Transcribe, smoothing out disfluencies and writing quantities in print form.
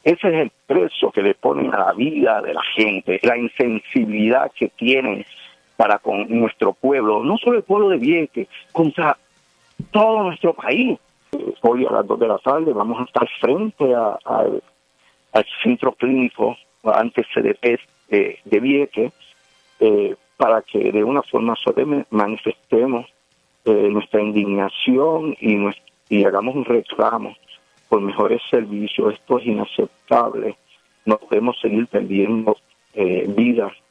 Ese es el precio que le ponen a la vida de la gente, la insensibilidad que tienen para con nuestro pueblo, no solo el pueblo de Vieques, contra todo nuestro país. Hoy a las 2 de la tarde vamos a estar frente al centro clínico, antes CDP de Vieques, para que de una forma solemne manifestemos nuestra indignación y hagamos un reclamo por mejores servicios. Esto es inaceptable. No podemos seguir perdiendo vidas